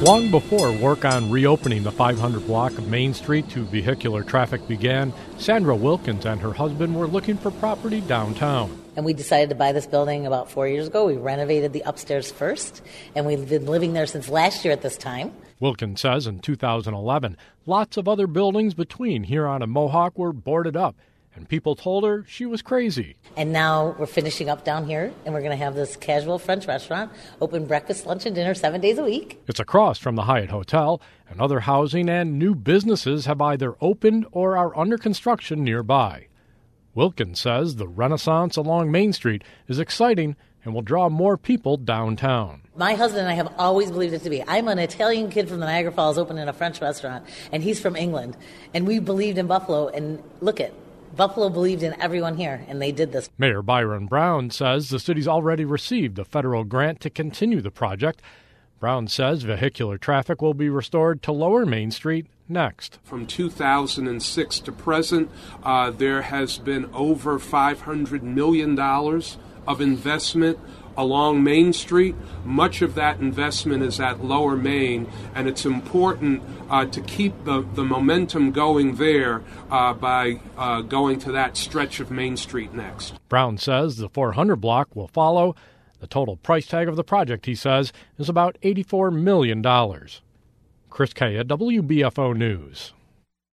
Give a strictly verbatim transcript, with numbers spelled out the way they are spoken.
Long before work on reopening the five hundred block of Main Street to vehicular traffic began, Sandra Wilkins and her husband were looking for property downtown. And we decided to buy this building about four years ago. We renovated the upstairs first, and we've been living there since last year at this time. Wilkins says in two thousand eleven, lots of other buildings between Huron and Mohawk were boarded up, and people told her she was crazy. And now we're finishing up down here, and we're going to have this casual French restaurant, open breakfast, lunch, and dinner seven days a week. It's across from the Hyatt Hotel, and other housing and new businesses have either opened or are under construction nearby. Wilkins says the renaissance along Main Street is exciting and will draw more people downtown. My husband and I have always believed it to be. I'm an Italian kid from the Niagara Falls opening a French restaurant, and he's from England. And we believed in Buffalo, and look at Buffalo believed in everyone here, and they did this. Mayor Byron Brown says the city's already received a federal grant to continue the project. Brown says vehicular traffic will be restored to Lower Main Street next. From two thousand six to present, uh, there has been over five hundred million dollars of investment along Main Street. Much of that investment is at Lower Main, and it's important uh, to keep the, the momentum going there uh, by uh, going to that stretch of Main Street next. Brown says the four hundred block will follow. The total price tag of the project, he says, is about eighty-four million dollars. Chris Kaya, W B F O News.